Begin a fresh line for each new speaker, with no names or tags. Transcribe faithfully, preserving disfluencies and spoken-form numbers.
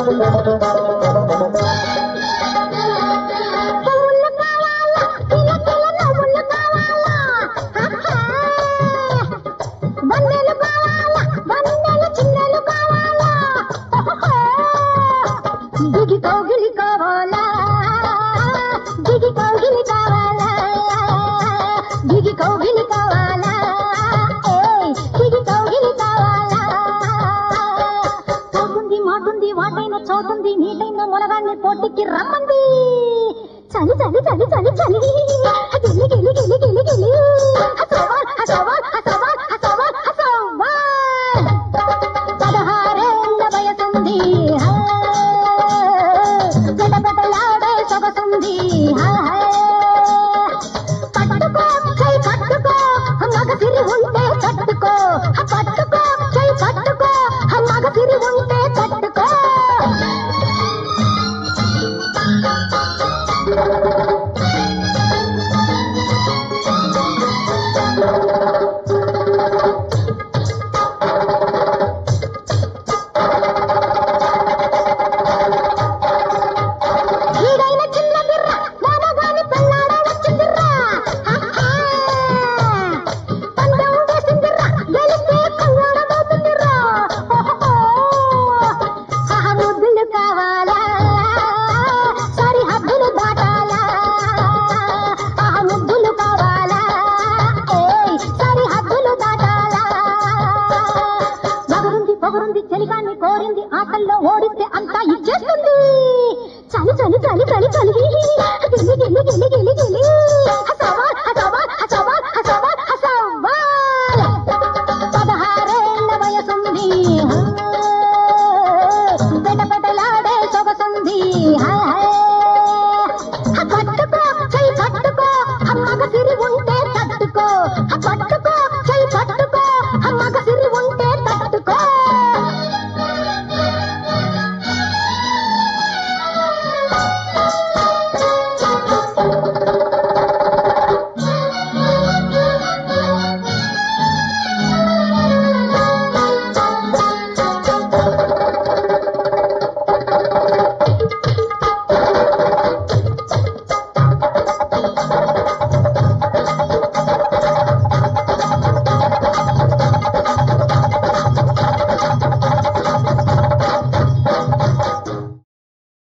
దిగి కౌగిలి కావాలా దిగి కౌగిలి కావాలా దిగి కౌగిలి కావాలా ఏయ్ దిగి కౌగిలి కావాలా పోతుంది మాటుంది వాటైన చోటుంది నీటైన మొలగాన్ని పోటీకి రమ్మంది చలి చలి చలి చలి చలి గిలి గిలి గిలి గిలి గిలి సవాల్ సవాల్ సవాల్ సవాల్ సవాల్ పదహారేళ్ల వయసుంది గడబడలాడే సొగసుంది పట్టుకో చై పట్టుకో మగసిరి ఉంటే తట్టుకో పట్టుకో చై పట్టుకో మగసిరి ఉంటే తట్టుకో చలిగాన్ని కోరింది ఆటల్లో ఓడిస్తే అంతా ఇచ్చేస్తుంది చలి చలి చలి చలి చలి గిలి గిలి గిలి గిలి గిలి